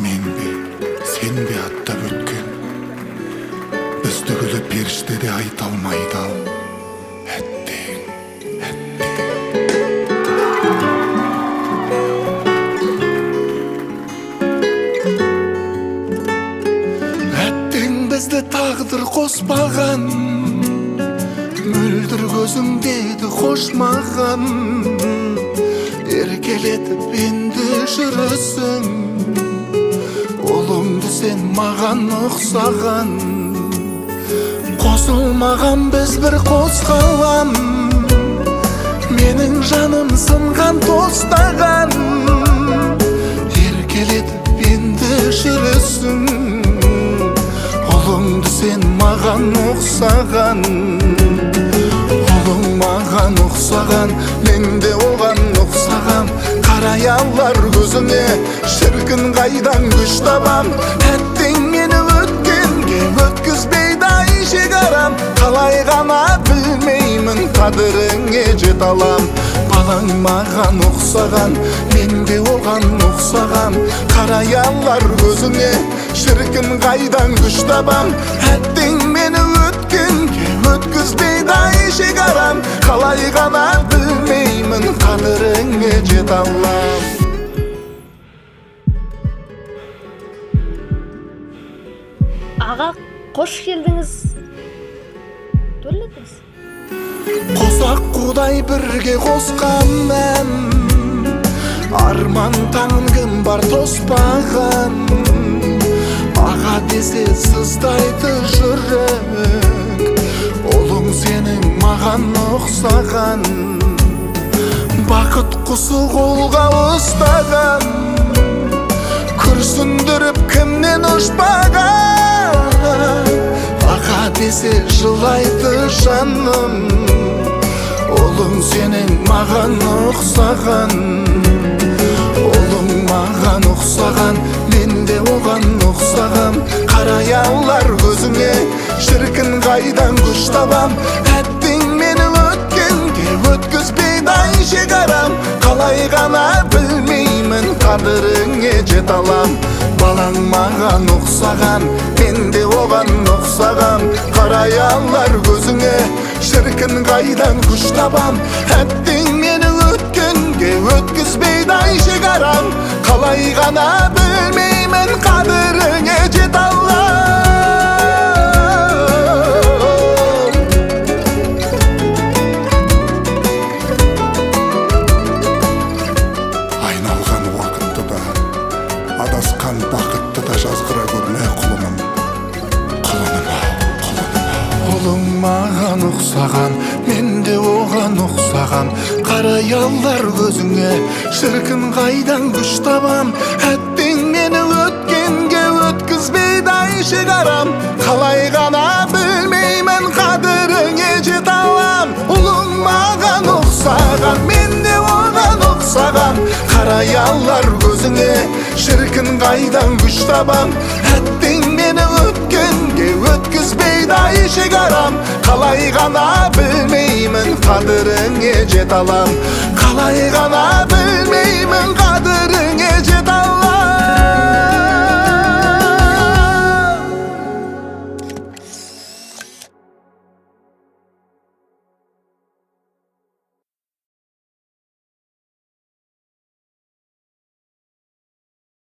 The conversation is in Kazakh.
Менби, сенби аттап өткен, біздігілі періште де айта алмайды ал. Әттең, әттең бізді тағдыр қоспаған, мөлдір көзің деді қош маған. Еркелетіп енді жүрісің, ұлыңды сен маған ұқсаған. Қосылмаған біз бір қосқалам, менің жаным сынған тостаған. Еркелетіп енді жүрісің, ұлыңды сен маған ұқсаған. Ұлың маған ұқсаған, мен де оған ұқсағам. Қарай алар көзіңе, шіркін қайдан күш табам. Әттең мені өткенге өткізбейді ай шекарам. Қалай ғана білмеймін, қадіріңе жете алам. Балаң маған ұқсаған, мен де оған ұқсағам. Қарай алар көзіңе, шіркін қайдан күш табам. Әттең мені өткенге өткізбейді ай шекарам. Қалай ғана білмеймін, қадіріңе жете алам. Аға, қош келдіңіз. Төрлетіңіз. Қосақ құдай бірге қосқан ән, арман таңын кім бар тоспаған. Аға десе сыздайды жүрек, ұлың сенің маған ұқсаған. Бақыт құсы қолға ұстаған, күрсіндіріп кімнен ұшпаған. Аға десе жылайды жаным, ұлың сенің маған ұқсаған. Ұлың маған ұқсаған, мен де оған ұқсағам. Қарай алар көзіңе, шіркін қайдан күш табам. Әттең мені өткенге өткізбейді ай шекарам. Қалай ғана білмеймін, қадіріңе жете алам. Балаң маған ұқсаған, мен де оған ұқсағам. Қарай алар көзіңе, шіркін қайдан күш табам. Әттең мені өткенге өткізбейді ай шекарам. Қалай ғана білмеймін, қадіріңе жете алам. Айналған уақытты да, адасқан бақытты да жазғыра көрме құлыным. Ұлың маған ұқсаған, мен де оған ұқсағам. Қарай алар көзіңе, шіркін қайдан күш табам. Әттең мені өткенге өткізбейді ай шекарам. Қалай ғана білмеймін, қадіріңе жете алам. Ұлың маған ұқсаған, мен де оған ұқсағам. Қарай алар көзіңе, шіркін қайдан күш табам. Әттең мені өткенге өткізбейді ай шекарам. Қалай ғана білмеймін, қадіріңе жете алам. Қалай ғана білмеймін, қадіріңе